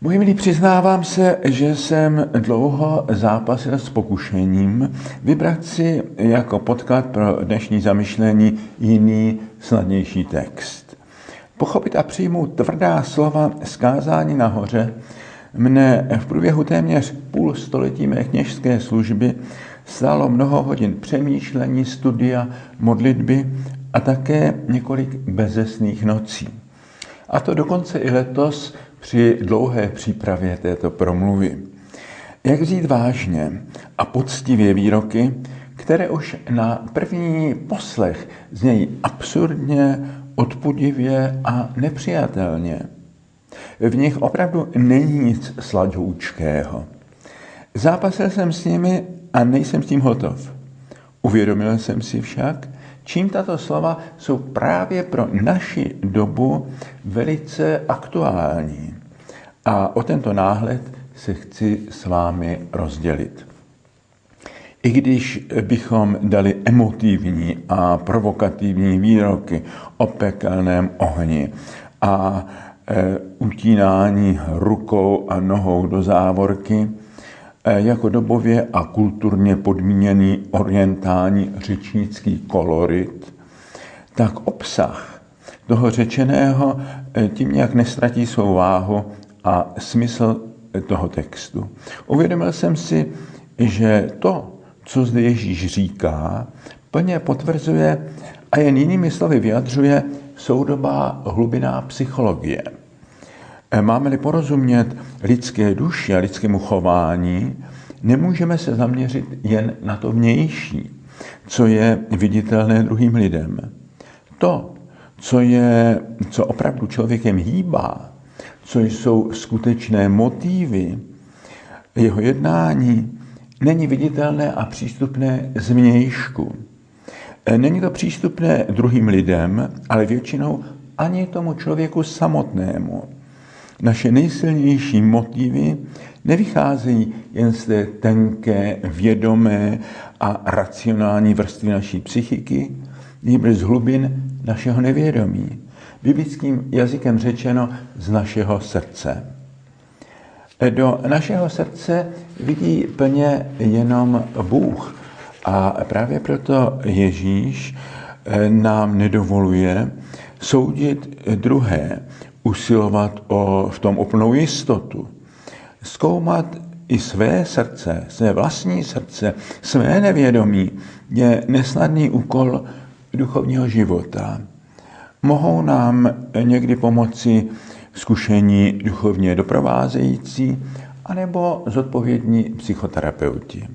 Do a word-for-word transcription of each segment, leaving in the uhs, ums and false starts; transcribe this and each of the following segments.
Moji milí, přiznávám se, že jsem dlouho zápasil s pokušením vybrat si jako podklad pro dnešní zamyšlení jiný, snadnější text. Pochopit a přijmout tvrdá slova z kázání nahoře mne v průběhu téměř půl století mé kněžské služby stálo mnoho hodin přemýšlení, studia, modlitby a také několik bezesných nocí. A to dokonce i letos při dlouhé přípravě této promluvy. Jak vzít vážně a poctivě výroky, které už na první poslech znějí absurdně, odpudivě a nepřijatelně. V nich opravdu není nic sladoučkého. Zápasil jsem s nimi a nejsem s tím hotov. Uvědomil jsem si však, čím tato slova jsou právě pro naši dobu velice aktuální. A o tento náhled se chci s vámi rozdělit. I když bychom dali emotivní a provokativní výroky o pekelném ohni a e, utínání rukou a nohou do závorky, e, jako dobově a kulturně podmíněný orientální řečnický kolorit, tak obsah toho řečeného e, tím nějak nestratí svou váhu a smysl toho textu. Uvědomil jsem si, že to, co zde Ježíš říká, plně potvrzuje a jen jinými slovy vyjadřuje soudobá hlubinná psychologie. Máme-li porozumět lidské duši a lidskému chování, nemůžeme se zaměřit jen na to vnější, co je viditelné druhým lidem. To, co je, co opravdu člověkem hýbá, co jsou skutečné motivy jeho jednání, není viditelné a přístupné zvnějšku. Není to přístupné druhým lidem, ale většinou ani tomu člověku samotnému. Naše nejsilnější motivy nevycházejí jen z té tenké, vědomé a racionální vrstvy naší psychiky, nýbrž z hlubin našeho nevědomí. Biblickým jazykem řečeno z našeho srdce. Do našeho srdce vidí plně jenom Bůh a právě proto Ježíš nám nedovoluje soudit druhé, usilovat o, v tom úplnou jistotu, zkoumat i své srdce, své vlastní srdce, své nevědomí je nesnadný úkol duchovního života. Mohou nám někdy pomoci zkušení duchovně doprovázející anebo zodpovědní psychoterapeuti.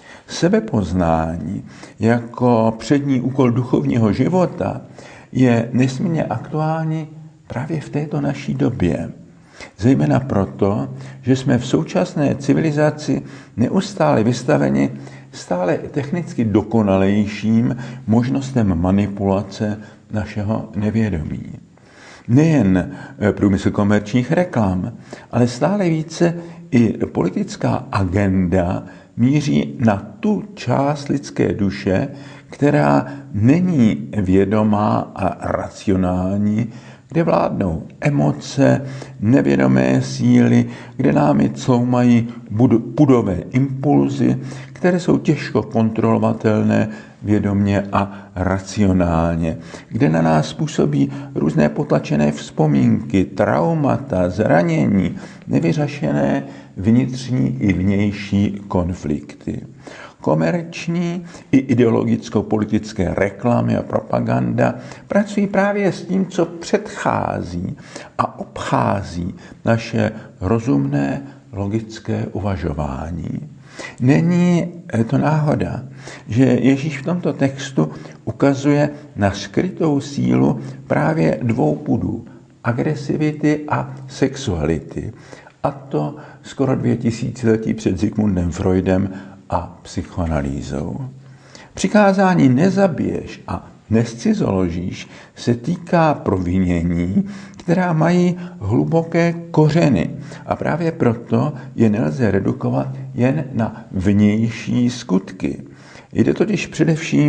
Sebepoznání jako přední úkol duchovního života je nesmírně aktuální právě v této naší době. Zejména proto, že jsme v současné civilizaci neustále vystaveni stále technicky dokonalejším možnostem manipulace našeho nevědomí. Nejen průmysl komerčních reklam, ale stále více i politická agenda míří na tu část lidské duše, která není vědomá a racionální, kde vládnou emoce, nevědomé síly, kde námi cloumají pudové impulzy, které jsou těžko kontrolovatelné vědomě a racionálně, kde na nás působí různé potlačené vzpomínky, traumata, zranění, nevyřešené vnitřní i vnější konflikty. Komerční i ideologicko-politické reklamy a propaganda pracují právě s tím, co předchází a obchází naše rozumné, logické uvažování. Není to náhoda, že Ježíš v tomto textu ukazuje na skrytou sílu právě dvou pudů, agresivity a sexuality. A to skoro dvě tisíciletí před Sigmundem Freudem a psychoanalýzou. Přikázání nezabiješ a nescizoložíš se týká provinění, která mají hluboké kořeny a právě proto je nelze redukovat jen na vnější skutky. Jde totiž především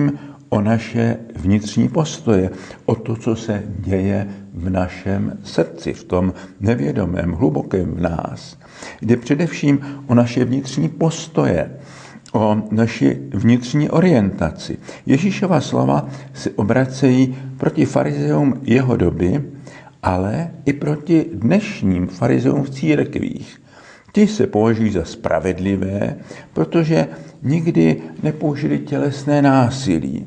o naše vnitřní postoje, o to, co se děje v našem srdci, v tom nevědomém, hlubokém v nás. Jde především o naše vnitřní postoje, o naši vnitřní orientaci. Ježíšova slova se obracejí proti farizeům jeho doby, ale i proti dnešním farizeům v církvích. Ti se považují za spravedlivé, protože nikdy nepoužili tělesné násilí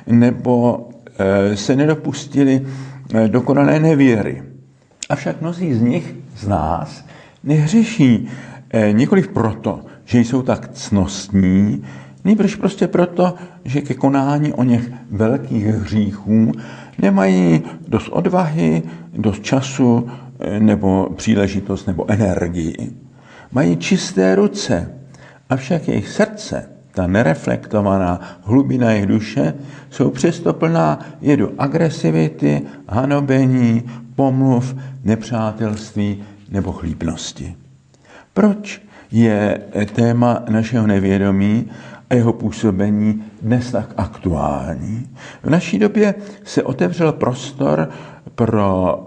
nebo se nedopustili dokonalé nevěry. Avšak mnozí z nich, z nás, nehřeší nikoliv proto, že jsou tak ctnostní, nýbrž prostě proto, že ke konání o něch velkých hříchů nemají dost odvahy, dost času nebo příležitost nebo energii. Mají čisté ruce, avšak jejich srdce, ta nereflektovaná hlubina jejich duše, jsou přesto plná jedu agresivity, hanobení, pomluv, nepřátelství nebo chlípnosti. Proč je téma našeho nevědomí a jeho působení dnes tak aktuální? V naší době se otevřel prostor pro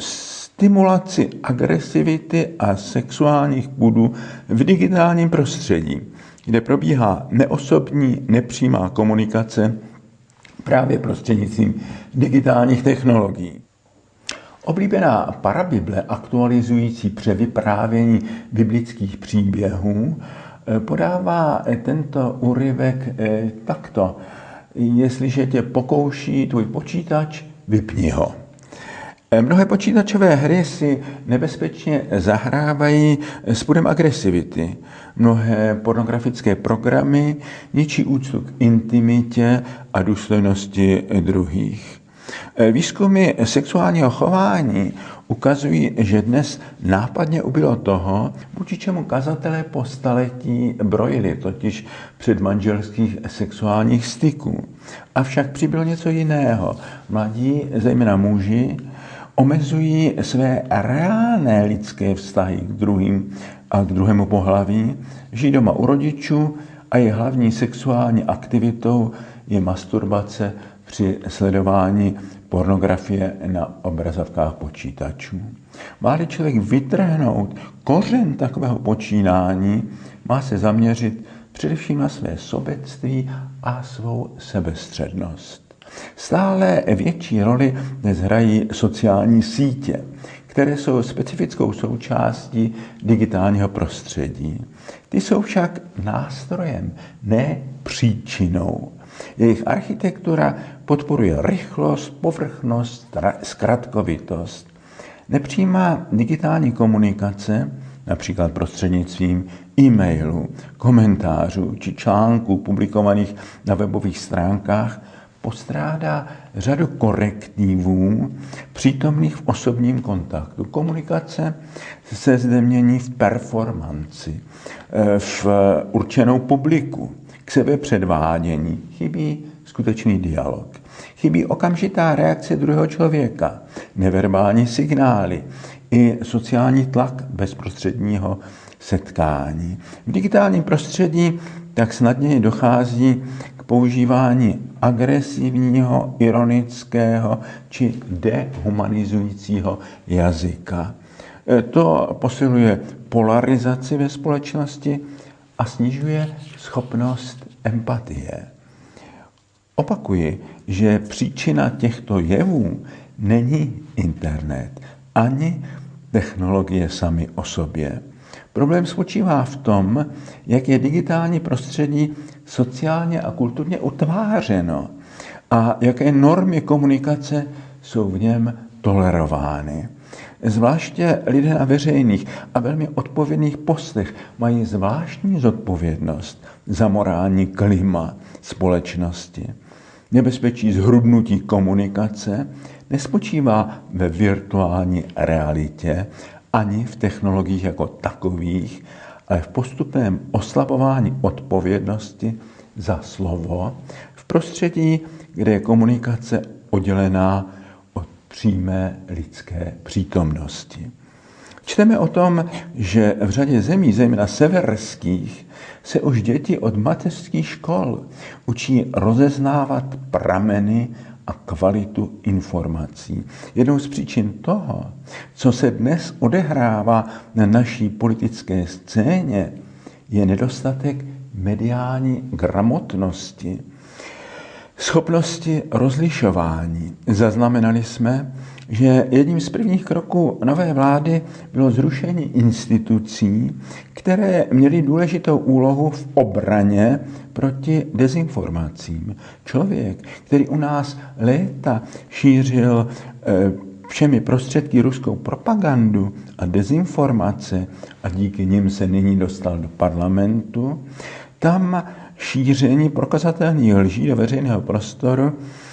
stimulaci agresivity a sexuálních pudů v digitálním prostředí, kde probíhá neosobní, nepřímá komunikace právě prostřednictvím digitálních technologií. Oblíbená parabible aktualizující převyprávění biblických příběhů podává tento úryvek takto. Jestliže tě pokouší tvůj počítač, vypni ho. Mnohé počítačové hry si nebezpečně zahrávají s pudem agresivity. Mnohé pornografické programy ničí úctu k intimitě a důstojnosti druhých. Výzkumy sexuálního chování ukazují, že dnes nápadně ubylo toho, vůči čemu kazatelé po staletí brojili, totiž předmanželských sexuálních styků. Avšak přibylo něco jiného. Mladí, zejména muži, omezují své reálné lidské vztahy k druhým a k druhému pohlaví, žijí doma u rodičů a jejich hlavní sexuální aktivitou je masturbace při sledování pornografie na obrazovkách počítačů. Má-li člověk vytrhnout kořen takového počínání, má se zaměřit především na své sobectví a svou sebestřednost. Stále větší roli dnes hrají sociální sítě, které jsou specifickou součástí digitálního prostředí. Ty jsou však nástrojem, ne příčinou. Jejich architektura podporuje rychlost, povrchnost, zkratkovitost. Nepřímá digitální komunikace, například prostřednictvím e-mailů, komentářů či článků publikovaných na webových stránkách, postrádá řadu korektivů přítomných v osobním kontaktu. Komunikace se zde mění v performanci, v určenou publiku, k sebepředvádění. Chybí skutečný dialog. Chybí okamžitá reakce druhého člověka, neverbální signály i sociální tlak bezprostředního setkání. V digitálním prostředí tak snadněji dochází k používání agresivního, ironického či dehumanizujícího jazyka. To posiluje polarizaci ve společnosti a snižuje schopnost empatie. Opakuji, že příčina těchto jevů není internet ani technologie samy o sobě. Problém spočívá v tom, jak je digitální prostředí sociálně a kulturně utvářeno a jaké normy komunikace jsou v něm tolerovány. Zvláště lidé na veřejných a velmi odpovědných postech mají zvláštní zodpovědnost za morální klima společnosti. Nebezpečí zhrubnutí komunikace nespočívá ve virtuální realitě ani v technologiích jako takových, ale v postupném oslabování odpovědnosti za slovo v prostředí, kde je komunikace oddělená od přímé lidské přítomnosti. Čteme o tom, že v řadě zemí, zejména severských, se už děti od mateřských škol učí rozeznávat prameny a kvalitu informací. Jednou z příčin toho, co se dnes odehrává na naší politické scéně, je nedostatek mediální gramotnosti, schopnosti rozlišování. Zaznamenali jsme, že jedním z prvních kroků nové vlády bylo zrušení institucí, které měly důležitou úlohu v obraně proti dezinformacím. Člověk, který u nás léta šířil všemi prostředky ruskou propagandu a dezinformace a díky nim se nyní dostal do parlamentu, tam šíření prokazatelných lží do veřejného prostoru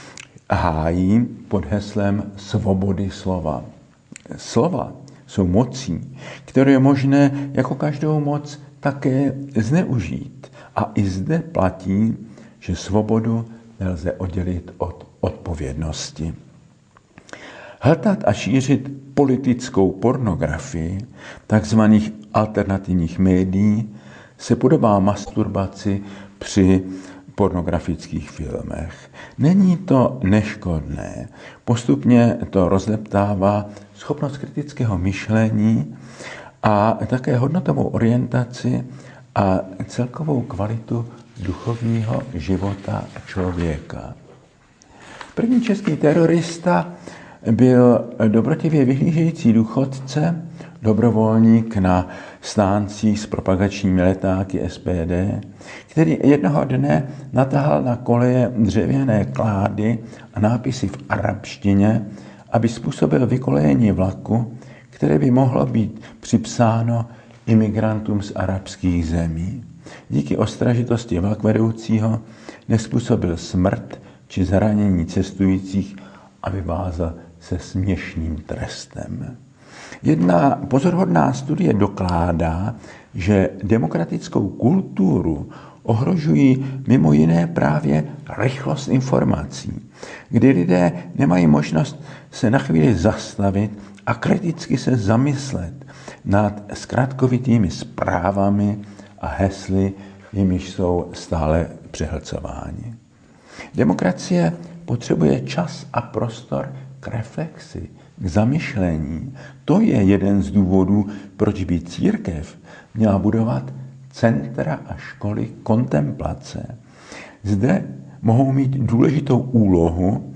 hájí pod heslem svobody slova. Slova jsou mocí, které je možné jako každou moc také zneužít. A i zde platí, že svobodu nelze oddělit od odpovědnosti. Hltat a šířit politickou pornografii takzvaných alternativních médií se podobá masturbaci při pornografických filmech. Není to neškodné. Postupně to rozleptává schopnost kritického myšlení a také hodnotovou orientaci a celkovou kvalitu duchovního života člověka. První český terorista byl dobrotivě vyhlížející důchodce, dobrovolník na stáncích s propagačními letáky S P D, který jednoho dne natahal na koleje dřevěné klády a nápisy v arabštině, aby způsobil vykolejení vlaku, které by mohlo být připsáno imigrantům z arabských zemí. Díky ostražitosti vlakvedoucího nezpůsobil smrt či zranění cestujících a vyvázal se směšným trestem. Jedna pozoruhodná studie dokládá, že demokratickou kulturu ohrožují mimo jiné právě rychlost informací, kdy lidé nemají možnost se na chvíli zastavit a kriticky se zamyslet nad zkratkovitými zprávami a hesly, jimiž jsou stále přehlcováni. Demokracie potřebuje čas a prostor k reflexi, k zamyšlení. To je jeden z důvodů, proč by církev měla budovat centra a školy kontemplace. Zde mohou mít důležitou úlohu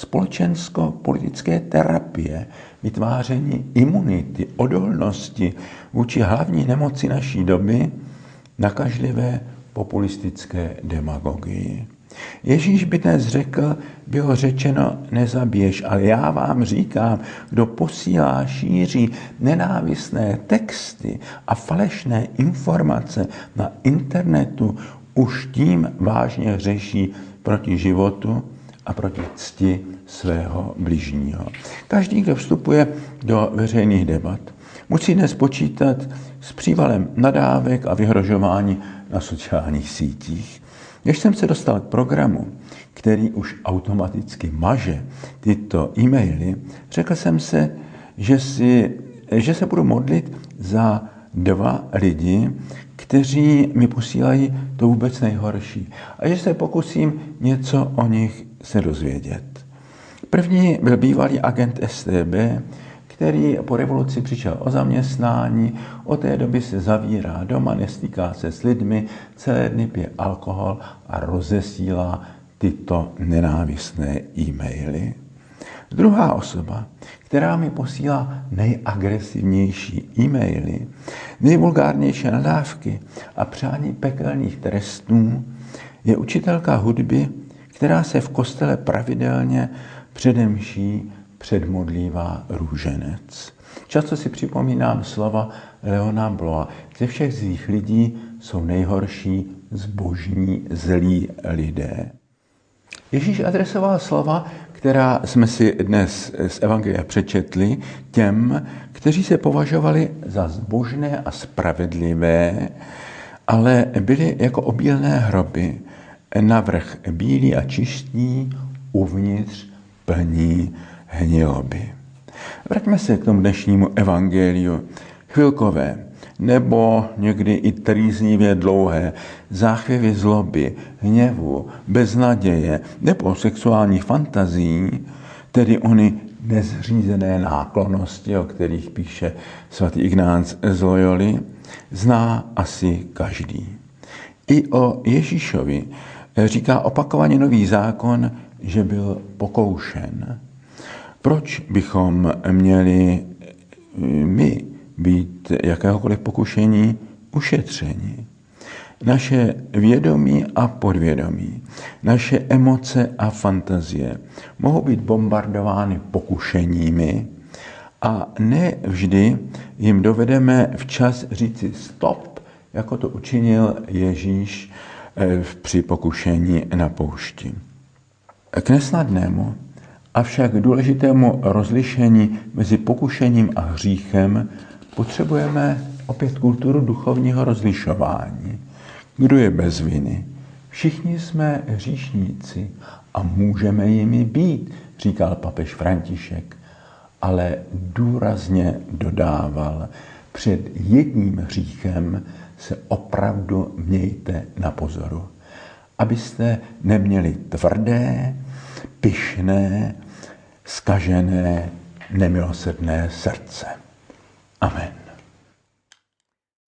společensko-politické terapie, vytváření imunity, odolnosti vůči hlavní nemoci naší doby, nakažlivé populistické demagogii. Ježíš by dnes řekl, bylo řečeno nezabiješ, ale já vám říkám, kdo posílá, šíří nenávistné texty a falešné informace na internetu, už tím vážně hřeší proti životu a proti cti svého bližního. Každý, kdo vstupuje do veřejných debat, musí dnes počítat s přívalem nadávek a vyhrožování na sociálních sítích. Když jsem se dostal k programu, který už automaticky maže tyto e-maily, řekl jsem se, že, si, že se budu modlit za dva lidi, kteří mi posílají to vůbec nejhorší. A že se pokusím něco o nich se dozvědět. První byl bývalý agent S T B, který po revoluci přišel o zaměstnání, od té doby se zavírá doma, nestýká se s lidmi, celé dny pije alkohol a rozesílá tyto nenávistné e-maily. Druhá osoba, která mi posílá nejagresivnější e-maily, nejvulgárnější nadávky a přání pekelných trestů, je učitelka hudby, která se v kostele pravidelně předemší předmodlívá růženec. Často si připomínám slova Leona Bloa. Ze všech zlých lidí jsou nejhorší zbožní zlí lidé. Ježíš adresoval slova, která jsme si dnes z Evangelia přečetli, těm, kteří se považovali za zbožné a spravedlivé, ale byli jako obílné hroby, navrch bílí a čistí, uvnitř plní hniloby. Vraťme se k tomu dnešnímu evangeliu. Chvilkové nebo někdy i trýznivě dlouhé, záchvěvy zloby, hněvu, beznaděje nebo sexuálních fantazí, tedy ony nezřízené náklonnosti, o kterých píše svatý Ignác z Loyoli, zná asi každý. I o Ježíšovi říká opakovaně Nový zákon, že byl pokoušen. Proč bychom měli my být jakéhokoliv pokušení ušetření? Naše vědomí a podvědomí, naše emoce a fantazie mohou být bombardovány pokušeními a ne vždy jim dovedeme včas říci stop, jako to učinil Ježíš při pokušení na poušti. K nesnadnému, avšak důležitému rozlišení mezi pokušením a hříchem potřebujeme opět kulturu duchovního rozlišování. Kdo je bez viny? Všichni jsme hříšníci a můžeme jimi být, říkal papež František, ale důrazně dodával, před jedním hříchem se opravdu mějte na pozoru, abyste neměli tvrdé, pyšné, zkažené, nemilosrdné srdce. Amen.